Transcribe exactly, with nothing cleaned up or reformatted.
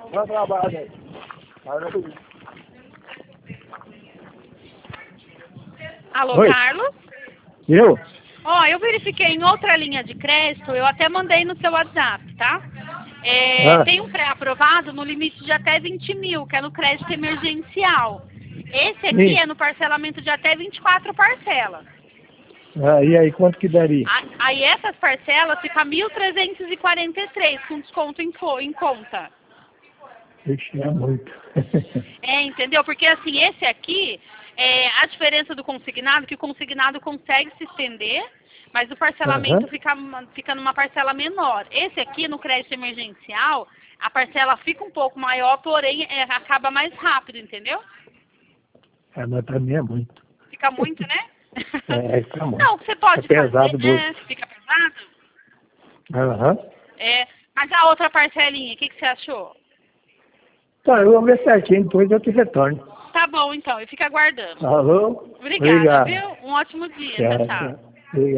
Não trabalha aí. Alô, Oi. Carlos? Eu? Ó, eu verifiquei em outra linha de crédito, eu até mandei no seu WhatsApp, tá? É, Ah. Tem um pré-aprovado no limite de até vinte mil, que é no crédito emergencial. Esse aqui Sim. é no parcelamento de até vinte e quatro parcelas. Ah, e aí, quanto que daria? A- Aí essas parcelas ficam mil trezentos e quarenta e três com desconto em, co- em conta. Ixi, é muito. É, entendeu? Porque assim, esse aqui, é, a diferença do consignado, que o consignado consegue se estender, mas o parcelamento Aham. fica, fica numa parcela menor. Esse aqui, no crédito emergencial, a parcela fica um pouco maior, porém é, acaba mais rápido, entendeu? É, mas pra mim é muito. Fica muito, né? É, fica muito. Não, você pode É pesado fazer, muito. é, fica pesado. Aham. É, mas a outra parcelinha, o que, que você achou? Tá, eu vou ver certinho, depois eu te retorno. Tá bom, então, eu fico aguardando. Alô? Obrigada, Obrigado. viu? Um ótimo dia. Tchau, Tchau, tchau. tchau. Obrigado.